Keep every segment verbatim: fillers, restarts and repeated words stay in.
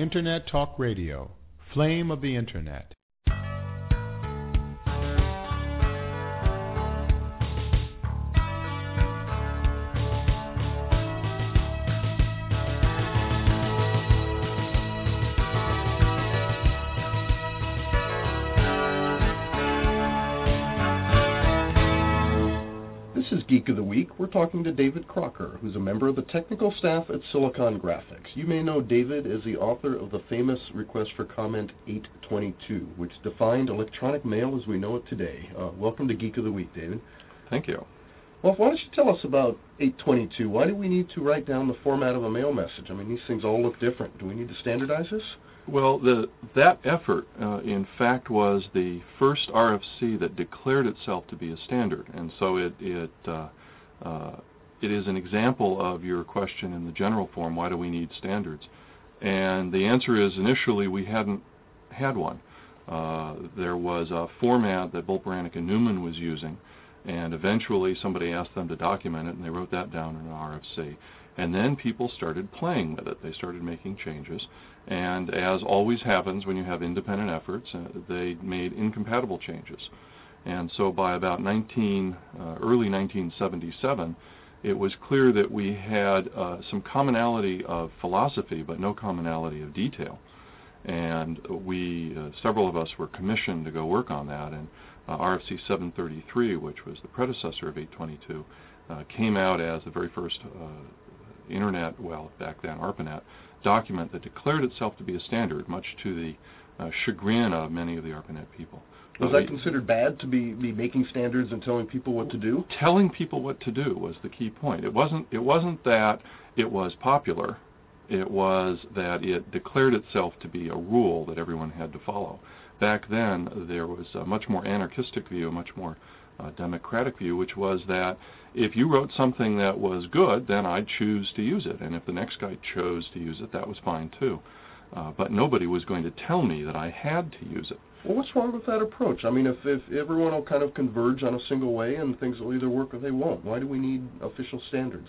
Internet Talk Radio, Flame of the Internet. This is Geek of the Week. We're talking to David Crocker, who's a member of the technical staff at Silicon Graphics. You may know David as the author of the famous Request for Comment eight twenty-two, which defined electronic mail as we know it today. Uh, welcome to Geek of the Week, David. Thank you. Well, why don't you tell us about eight twenty-two? Why do we need to write down the format of a mail message? I mean, these things all look different. Do we need to standardize this? Well, the, that effort, uh, in fact, was the first R F C that declared itself to be a standard, and so it it uh, uh, it is an example of your question in the general form: why do we need standards? And the answer is, initially we hadn't had one. Uh, there was a format that Bolt, Beranek, and Newman was using, and eventually somebody asked them to document it, and they wrote that down in an R F C. And then people started playing with it. They started making changes. And as always happens when you have independent efforts, uh, they made incompatible changes. And so by about nineteen, uh, early nineteen seventy-seven, it was clear that we had uh, some commonality of philosophy, but no commonality of detail. And we, uh, several of us were commissioned to go work on that. And uh, R F C seven thirty-three, which was the predecessor of eight twenty-two, uh, came out as the very first uh, Internet, well, back then ARPANET, document that declared itself to be a standard, much to the uh, chagrin of many of the ARPANET people. Was that considered bad, to be, be making standards and telling people what to do? Telling people what to do was the key point. It wasn't, it wasn't that it was popular. It was that it declared itself to be a rule that everyone had to follow. Back then, there was a much more anarchistic view, a much more uh, democratic view, which was that if you wrote something that was good, then I'd choose to use it. And if the next guy chose to use it, that was fine too. Uh, but nobody was going to tell me that I had to use it. Well, what's wrong with that approach? I mean, if, if everyone will kind of converge on a single way and things will either work or they won't, why do we need official standards?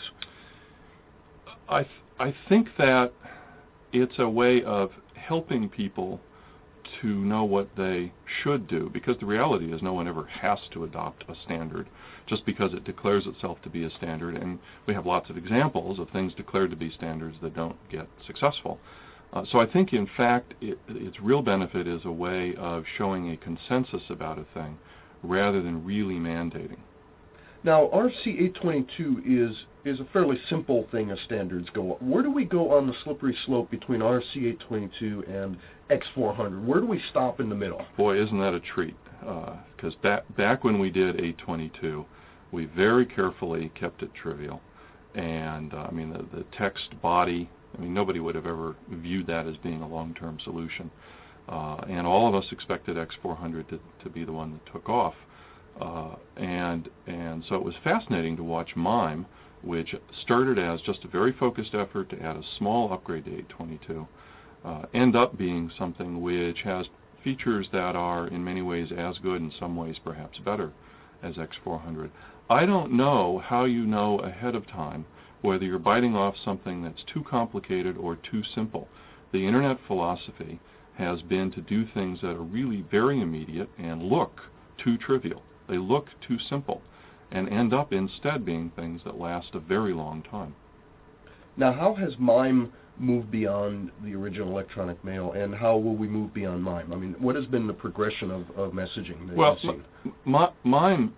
I, th- I think that it's a way of helping people to know what they should do, because the reality is no one ever has to adopt a standard just because it declares itself to be a standard, and we have lots of examples of things declared to be standards that don't get successful. Uh, so I think, in fact, it, its real benefit is a way of showing a consensus about a thing rather than really mandating. Now, R F C eight twenty-two is is a fairly simple thing as standards go. Where do we go on the slippery slope between R F C eight twenty-two and X four hundred? Where do we stop in the middle? Boy, isn't that a treat? Because uh, back, back when we did eight twenty-two, we very carefully kept it trivial. And, uh, I mean, the, the text body, I mean, nobody would have ever viewed that as being a long-term solution. Uh, and all of us expected X four hundred to, to be the one that took off. Uh, and and so it was fascinating to watch MIME, which started as just a very focused effort to add a small upgrade to eight twenty-two, uh, end up being something which has features that are in many ways as good, in some ways perhaps better, as X four hundred. I don't know how you know ahead of time whether you're biting off something that's too complicated or too simple. The Internet philosophy has been to do things that are really very immediate and look too trivial. They look too simple and end up instead being things that last a very long time. Now, how has MIME moved beyond the original electronic mail, and how will we move beyond MIME? I mean, what has been the progression of, of messaging that well, you've seen? M- MIME,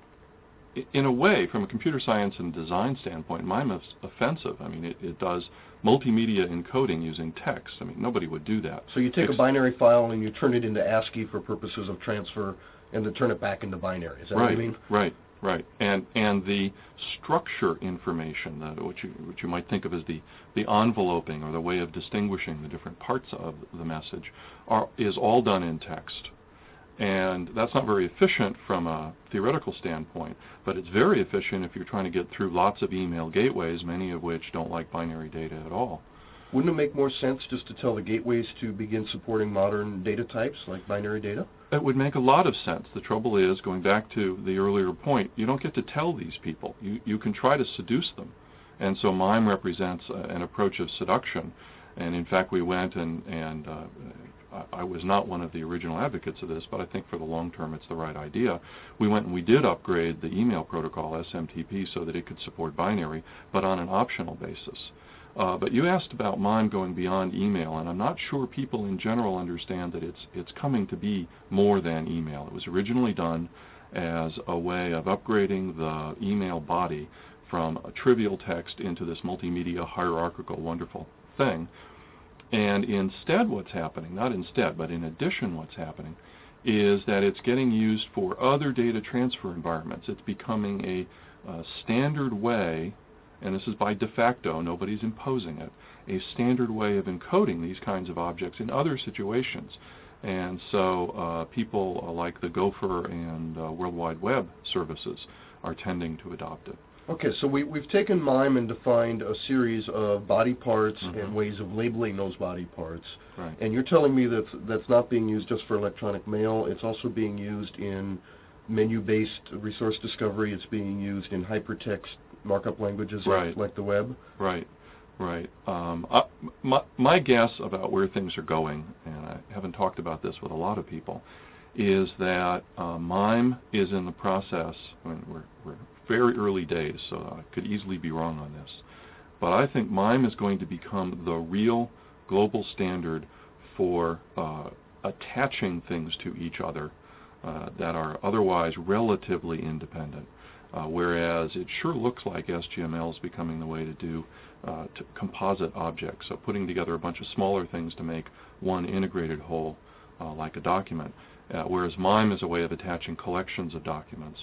in a way, from a computer science and design standpoint, MIME is offensive. I mean, it, it does multimedia encoding using text. I mean, nobody would do that. So you take Ex- a binary file and you turn it into ASCII for purposes of transfer, and then turn it back into binary. Is that right, what you mean? Right, right. And and the structure information, that which you which you might think of as the, the enveloping or the way of distinguishing the different parts of the message, are is all done in text. And that's not very efficient from a theoretical standpoint, but it's very efficient if you're trying to get through lots of email gateways, many of which don't like binary data at all. Wouldn't it make more sense just to tell the gateways to begin supporting modern data types like binary data? It would make a lot of sense. The trouble is, going back to the earlier point, you don't get to tell these people. You you can try to seduce them. And so MIME represents uh, an approach of seduction. And in fact, we went and, and uh, I was not one of the original advocates of this, but I think for the long term it's the right idea. We went and we did upgrade the email protocol, S M T P, so that it could support binary, but on an optional basis. Uh, but you asked about MIME going beyond email, and I'm not sure people in general understand that it's it's coming to be more than email. It was originally done as a way of upgrading the email body from a trivial text into this multimedia hierarchical wonderful thing. And instead what's happening, not instead, but in addition what's happening, is that it's getting used for other data transfer environments. It's becoming a uh, standard way, and this is by de facto, nobody's imposing it, a standard way of encoding these kinds of objects in other situations. And so uh, people uh, like the Gopher and uh, World Wide Web services are tending to adopt it. Okay, so we, we've taken MIME and defined a series of body parts mm-hmm. and ways of labeling those body parts. Right. And you're telling me that that's not being used just for electronic mail. It's also being used in menu-based resource discovery. It's being used in hypertext markup languages right. like, like the web. Right, right. Um, uh, my, my guess about where things are going, and I haven't talked about this with a lot of people, is that uh, MIME is in the process. I mean, we're, we're very early days, so I could easily be wrong on this. But I think MIME is going to become the real global standard for uh, attaching things to each other uh, that are otherwise relatively independent. Uh, whereas it sure looks like S G M L is becoming the way to do uh, to composite objects, so putting together a bunch of smaller things to make one integrated whole, uh, like a document, uh, whereas MIME is a way of attaching collections of documents.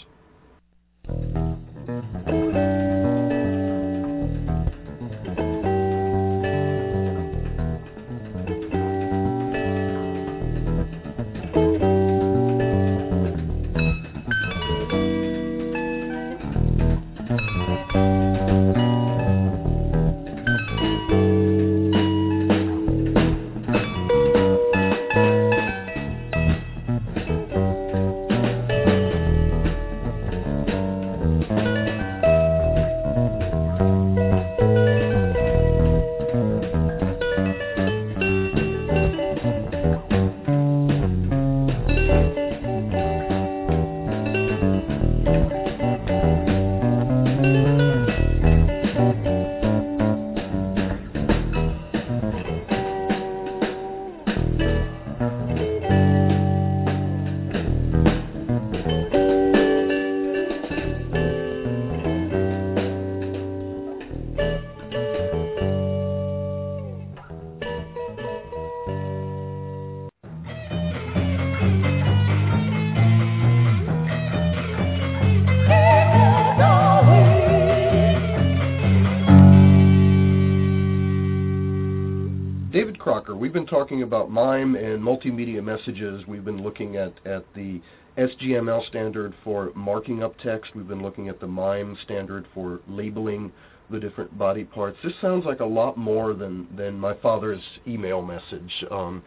David Crocker, we've been talking about MIME and multimedia messages. We've been looking at, at the S G M L standard for marking up text. We've been looking at the MIME standard for labeling the different body parts. This sounds like a lot more than, than my father's email message. Um,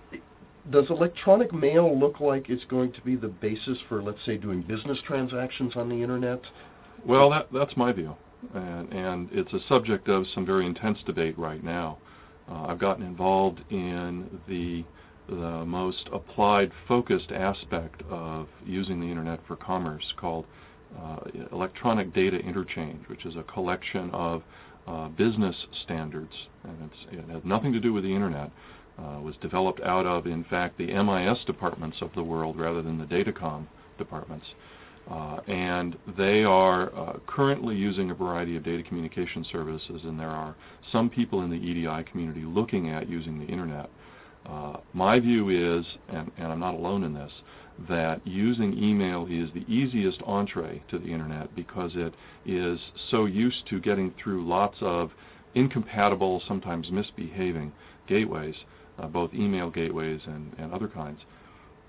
does electronic mail look like it's going to be the basis for, let's say, doing business transactions on the Internet? Well, that, that's my view, and, and it's a subject of some very intense debate right now. Uh, I've gotten involved in the, the most applied, focused aspect of using the Internet for commerce called uh, electronic data interchange, which is a collection of uh, business standards, and it's, it has nothing to do with the Internet. Uh, was developed out of, in fact, the M I S departments of the world rather than the Datacom departments. Uh, and they are uh, currently using a variety of data communication services, and there are some people in the E D I community looking at using the Internet. Uh, my view is, and, and I'm not alone in this, that using email is the easiest entree to the Internet because it is so used to getting through lots of incompatible, sometimes misbehaving gateways, uh, both email gateways and, and other kinds.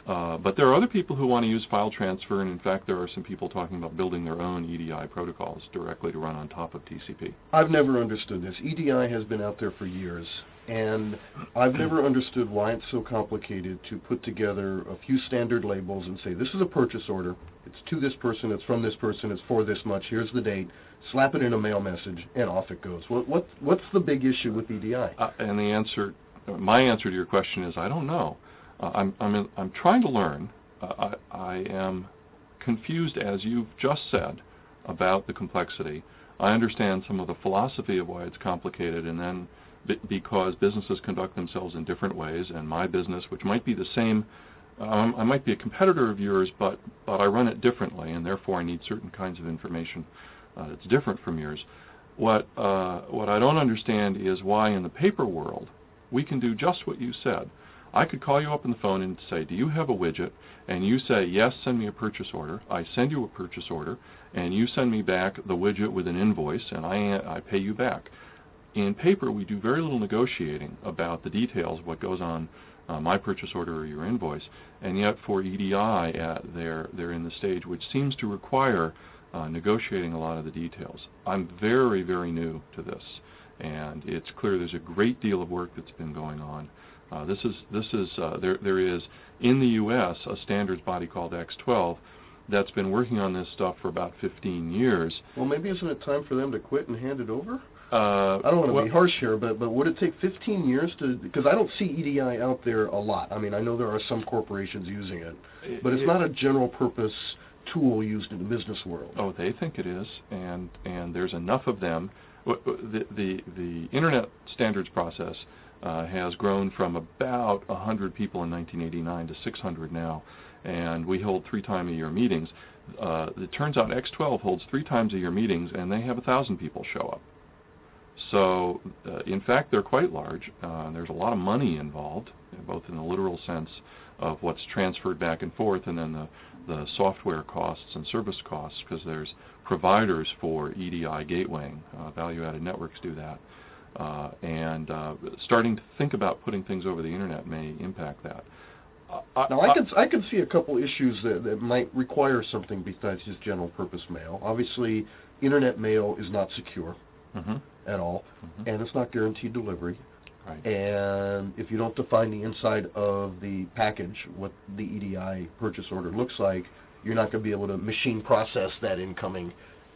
Uh, but there are other people who want to use file transfer, and in fact there are some people talking about building their own E D I protocols directly to run on top of T C P. I've never understood this. E D I has been out there for years, and I've never understood why it's so complicated to put together a few standard labels and say, this is a purchase order, it's to this person, it's from this person, it's for this much, here's the date, slap it in a mail message, and off it goes. What, what, what's the big issue with E D I? Uh, and the answer, my answer to your question is, I don't know. Uh, I'm, I'm, in, I'm trying to learn. Uh, I, I am confused, as you've just said, about the complexity. I understand some of the philosophy of why it's complicated, and then b- because businesses conduct themselves in different ways, and my business, which might be the same, um, I might be a competitor of yours, but, but I run it differently, and therefore I need certain kinds of information uh, that's different from yours. What, uh, what I don't understand is why in the paper world we can do just what you said. I could call you up on the phone and say, do you have a widget? And you say, yes, send me a purchase order. I send you a purchase order, and you send me back the widget with an invoice, and I, I pay you back. In paper, we do very little negotiating about the details of what goes on uh, my purchase order or your invoice, and yet for E D I, uh, they're, they're in the stage which seems to require uh, negotiating a lot of the details. I'm very, very new to this, and it's clear there's a great deal of work that's been going on. Uh, this is this is uh, there there is in the U S a standards body called X twelve that's been working on this stuff for about fifteen years. Well, maybe isn't it time for them to quit and hand it over? Uh, I don't want to well, be harsh here, but but would it take fifteen years to? Because I don't see E D I out there a lot. I mean, I know there are some corporations using it, but it's it, not a general purpose tool used in the business world. Oh, they think it is, and and there's enough of them. The the the Internet standards process Uh, has grown from about one hundred people in nineteen eighty-nine to six hundred now, and we hold three time a year meetings. Uh, it turns out X twelve holds three times a year meetings, and they have one thousand people show up. So, uh, in fact, they're quite large. Uh, there's a lot of money involved, both in the literal sense of what's transferred back and forth, and then the, the software costs and service costs, because there's providers for E D I gatewaying. Uh, value-added networks do that. Uh, and uh, starting to think about putting things over the internet may impact that. Uh, now, I could I could see a couple issues that, that might require something besides just general purpose mail. Obviously, internet mail is not secure mm-hmm. at all, mm-hmm. and it's not guaranteed delivery. Right. And if you don't define the inside of the package, what the E D I purchase order looks like, you're not going to be able to machine process that incoming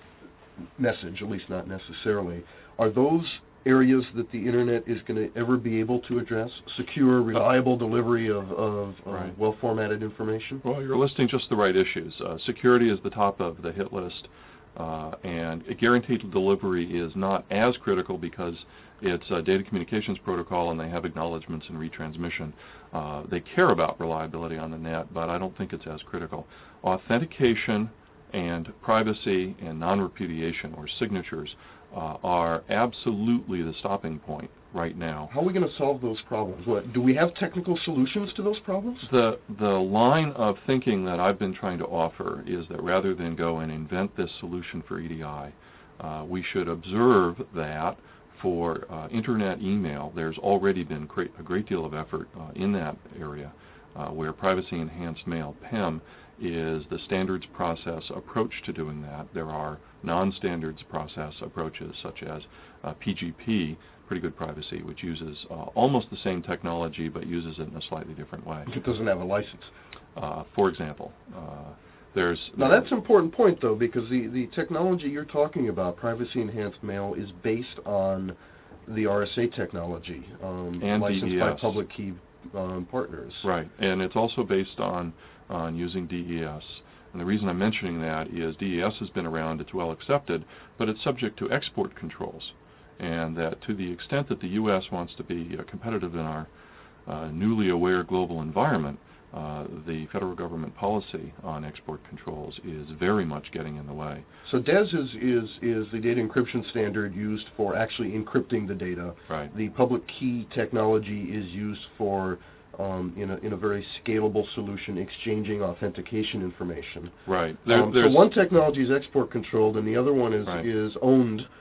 message, at least not necessarily. Are those areas that the internet is going to ever be able to address? Secure, reliable delivery of, of, of right. well-formatted information? Well, you're listing just the right issues. Uh, security is the top of the hit list, uh, and a guaranteed delivery is not as critical because it's a data communications protocol and they have acknowledgments and retransmission. Uh, they care about reliability on the net, but I don't think it's as critical. Authentication and privacy and non-repudiation, or signatures, Uh, are absolutely the stopping point right now. How are we going to solve those problems? What, do we have technical solutions to those problems? The the line of thinking that I've been trying to offer is that rather than go and invent this solution for E D I, uh, we should observe that for uh, internet email, there's already been great, a great deal of effort uh, in that area, uh, where privacy enhanced mail, P E M, is the standards process approach to doing that. There are non-standards process approaches such as uh, P G P, Pretty Good Privacy, which uses uh, almost the same technology but uses it in a slightly different way. It doesn't have a license. Uh, for example, uh, there's... Now that's an important point, though, because the, the technology you're talking about, privacy-enhanced mail, is based on the R S A technology, um, and licensed D E S. by public key um, partners. Right, and it's also based on, on using D E S. And the reason I'm mentioning that is D E S has been around, it's well accepted, but it's subject to export controls. And that to the extent that the U S wants to be uh, competitive in our uh, newly aware global environment, uh, the federal government policy on export controls is very much getting in the way. So D E S is, is, is the data encryption standard used for actually encrypting the data. Right. The public key technology is used for Um, in, a, in a very scalable solution, exchanging authentication information. Right. There, um, so one technology is export controlled, and the other one is right. is owned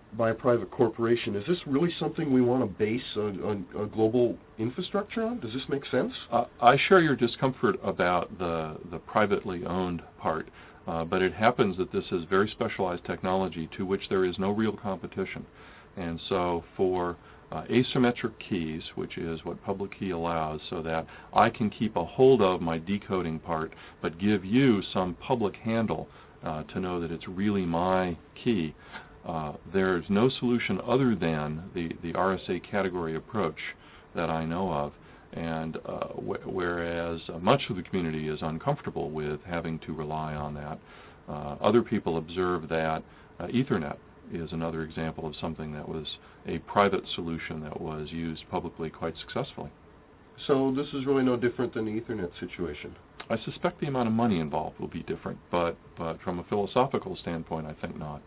by a private corporation. Is this really something we want to base a, a, a global infrastructure on? Does this make sense? Uh, I share your discomfort about the, the privately owned part, uh, but it happens that this is very specialized technology to which there is no real competition. And so for uh, asymmetric keys, which is what public key allows, so that I can keep a hold of my decoding part but give you some public handle uh, to know that it's really my key, Uh, there's no solution other than the, the R S A category approach that I know of, and uh, wh- whereas uh, much of the community is uncomfortable with having to rely on that, uh, other people observe that uh, Ethernet is another example of something that was a private solution that was used publicly quite successfully. So this is really no different than the Ethernet situation. I suspect the amount of money involved will be different, but, but from a philosophical standpoint, I think not.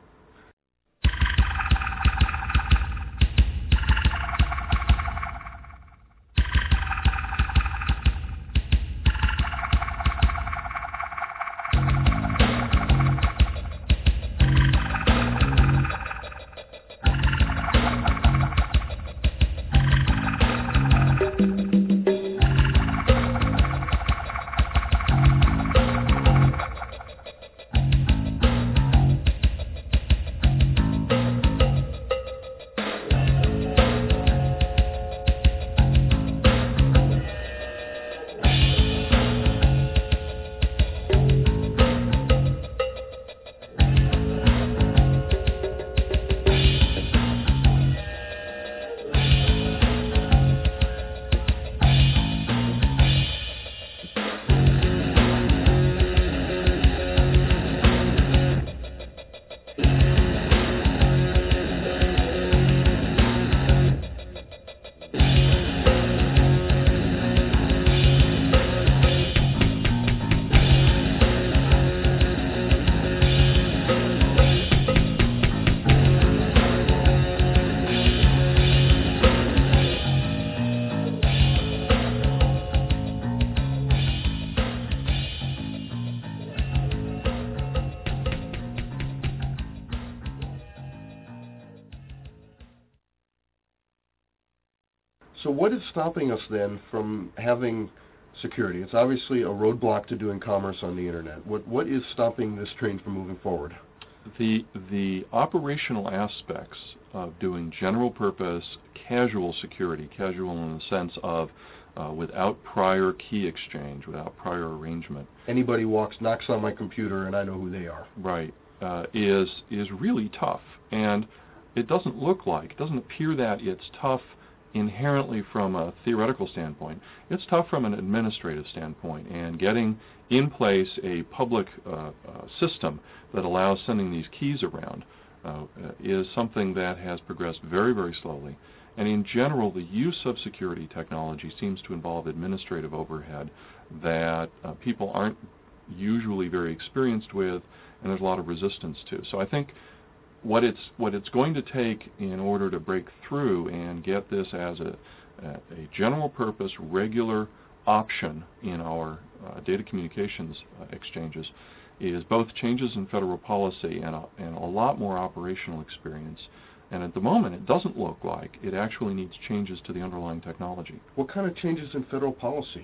So what is stopping us then from having security? It's obviously a roadblock to doing commerce on the internet. What what is stopping this train from moving forward? The the operational aspects of doing general purpose casual security, casual in the sense of uh, without prior key exchange, without prior arrangement. Anybody walks, knocks on my computer, and I know who they are. Right, uh, is is really tough, and it doesn't look like, it doesn't appear that it's tough inherently from a theoretical standpoint. It's tough from an administrative standpoint, and getting in place a public uh, uh, system that allows sending these keys around uh, is something that has progressed very, very slowly. And in general, the use of security technology seems to involve administrative overhead that uh, people aren't usually very experienced with, and there's a lot of resistance to. So I think what it's what it's going to take in order to break through and get this as a, a general purpose, regular option in our uh, data communications uh, exchanges is both changes in federal policy and a, and a lot more operational experience. And at the moment, it doesn't look like it actually needs changes to the underlying technology. What kind of changes in federal policy?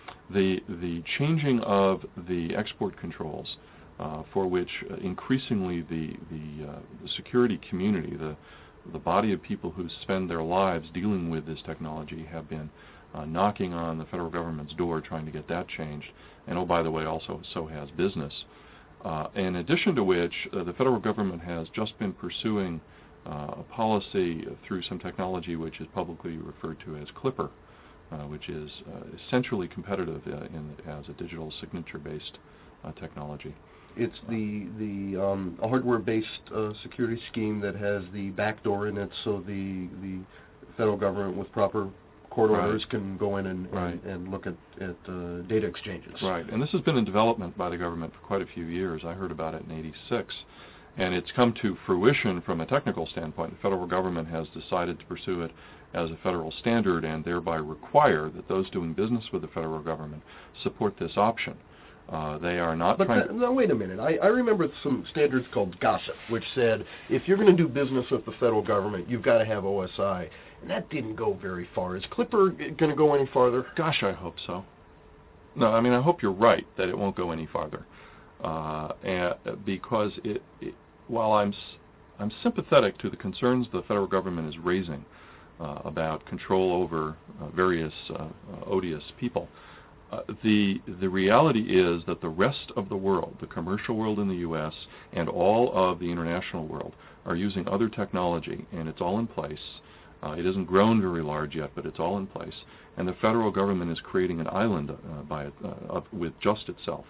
The the changing of the export controls, uh, for which uh, increasingly the the, uh, the security community, the the body of people who spend their lives dealing with this technology, have been uh, knocking on the federal government's door trying to get that changed. And oh, by the way, also so has business. Uh, in addition to which, uh, the federal government has just been pursuing uh, a policy through some technology which is publicly referred to as Clipper, uh, which is uh, essentially competitive uh, in, as a digital signature-based uh, technology. It's the the um, hardware-based uh, security scheme that has the backdoor in it, so the the federal government with proper court orders right. can go in and, right. and, and look at, at uh, data exchanges. Right, and this has been in development by the government for quite a few years. I heard about it in eighty-six, and it's come to fruition from a technical standpoint. The federal government has decided to pursue it as a federal standard and thereby require that those doing business with the federal government support this option. Uh, they are not but trying that, to... Now, wait a minute. I, I remember some standards called GOSSIP, which said if you're going to do business with the federal government, you've got to have O S I. And that didn't go very far. Is Clipper going to go any farther? Gosh, I hope so. No, I mean, I hope you're right that it won't go any farther. Uh, and because it, it, while I'm, I'm sympathetic to the concerns the federal government is raising uh, about control over uh, various uh, uh, odious people, uh, the, the reality is that the rest of the world, the commercial world in the U S and all of the international world, are using other technology, and it's all in place. Uh, it hasn't grown very large yet, but it's all in place. And the federal government is creating an island uh, by it, uh, of, with just itself.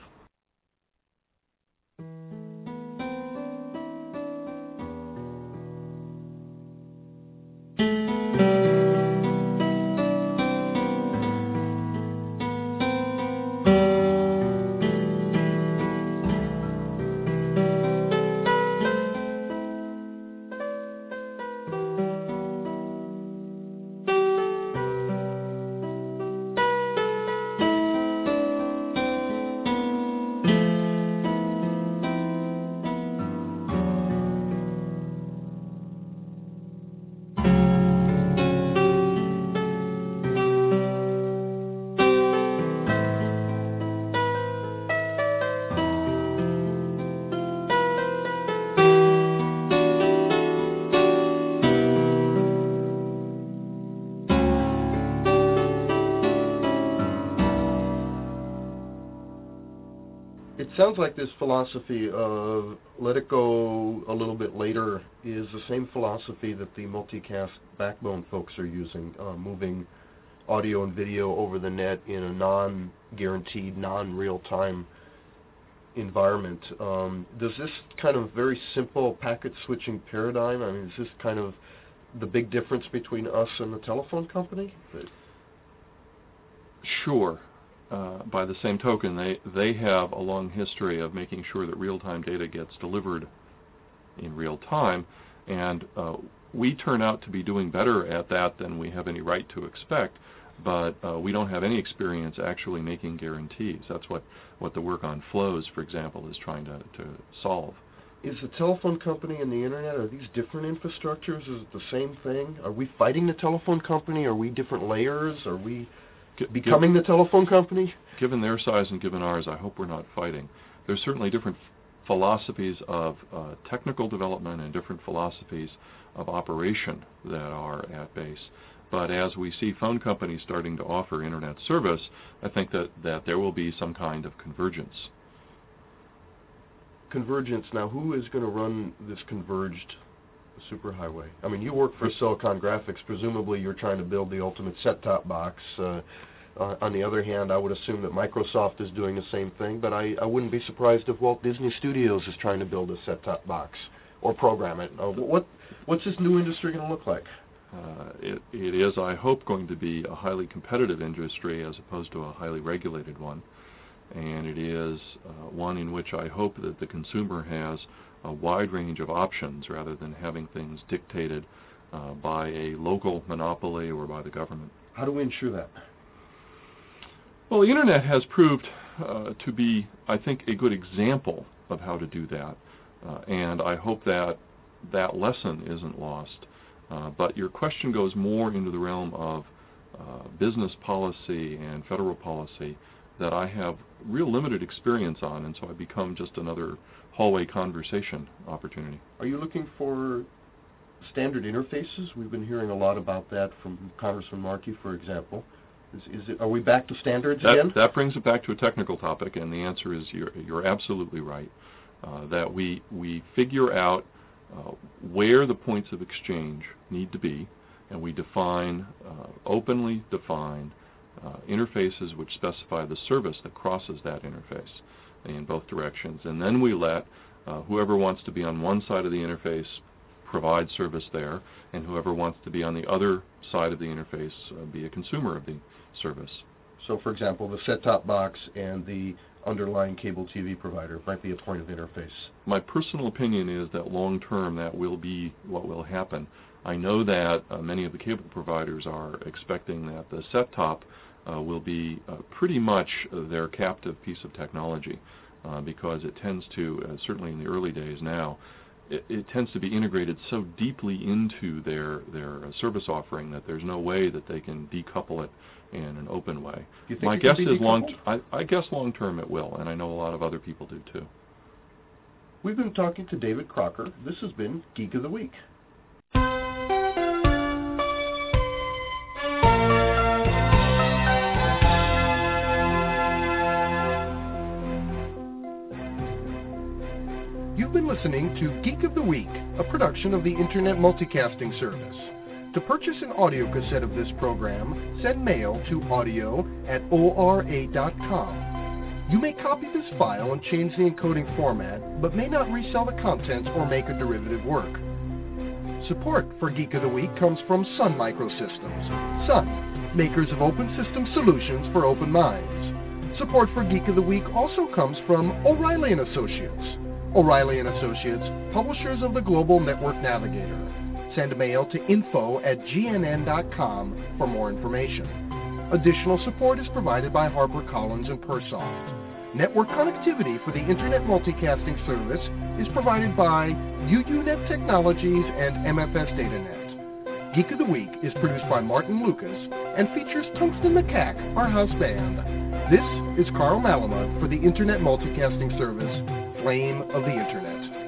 It sounds like this philosophy of let it go a little bit later is the same philosophy that the multicast backbone folks are using, uh, moving audio and video over the net in a non-guaranteed, non-real-time environment. Um, does this kind of very simple packet switching paradigm, I mean, is this kind of the big difference between us and the telephone company? Sure. Uh, by the same token, they, they have a long history of making sure that real-time data gets delivered in real time, and uh, we turn out to be doing better at that than we have any right to expect, but uh, we don't have any experience actually making guarantees. That's what, what the work on flows, for example, is trying to, to solve. Is the telephone company and the Internet, are these different infrastructures? Is it the same thing? Are we fighting the telephone company? Are we different layers? Are we becoming the telephone company? Given their size and given ours, I hope we're not fighting. There's certainly different philosophies of uh, technical development and different philosophies of operation that are at base. But as we see phone companies starting to offer Internet service, I think that, that there will be some kind of convergence. Convergence. Now, who is going to run this converged superhighway? I mean, you work for Silicon Graphics. Presumably, you're trying to build the ultimate set-top box. Uh, uh, on the other hand, I would assume that Microsoft is doing the same thing, but I, I wouldn't be surprised if Walt Disney Studios is trying to build a set-top box or program it. Uh, what What's this new industry going to look like? Uh, it, it is, I hope, going to be a highly competitive industry as opposed to a highly regulated one. And it is uh, one in which I hope that the consumer has a wide range of options rather than having things dictated uh, by a local monopoly or by the government. How do we ensure that? Well, the Internet has proved uh, to be, I think, a good example of how to do that. Uh, and I hope that that lesson isn't lost. Uh, but your question goes more into the realm of uh, business policy and federal policy that I have real limited experience on, and so I become just another hallway conversation opportunity. Are you looking for standard interfaces? We've been hearing a lot about that from Congressman Markey, for example. Is, is it, are we back to standards that, again? That brings it back to a technical topic, and the answer is you're, you're absolutely right. Uh, that we, we figure out uh, where the points of exchange need to be, and we define, uh, openly define, uh, interfaces which specify the service that crosses that interface in both directions. And then we let uh, whoever wants to be on one side of the interface provide service there, and whoever wants to be on the other side of the interface uh, be a consumer of the service. So, for example, the set-top box and the underlying cable T V provider might be a point of interface. My personal opinion is that long-term that will be what will happen. I know that uh, many of the cable providers are expecting that the set-top uh, will be uh, pretty much their captive piece of technology, uh, because it tends to, uh, certainly in the early days now, it, it tends to be integrated so deeply into their, their uh, service offering that there's no way that they can decouple it in an open way. You think My it guess can be is long. decoupled? I, I guess long term it will, and I know a lot of other people do too. We've been talking to David Crocker. This has been Geek of the Week. You've been listening to Geek of the Week, a production of the Internet Multicasting Service. To purchase an audio cassette of this program, send mail to audio at O R A dot com. You may copy this file and change the encoding format, but may not resell the contents or make a derivative work. Support for Geek of the Week comes from Sun Microsystems. Sun, makers of open system solutions for open minds. Support for Geek of the Week also comes from O'Reilly and Associates. O'Reilly and Associates, publishers of the Global Network Navigator. Send mail to info at G N N dot com for more information. Additional support is provided by HarperCollins and Persoft. Network connectivity for the Internet Multicasting Service is provided by U U Net Technologies and M F S DataNet. Geek of the Week is produced by Martin Lucas and features Tungsten Macaque, our house band. This is Carl Malamud for the Internet Multicasting Service, Flame of the Internet.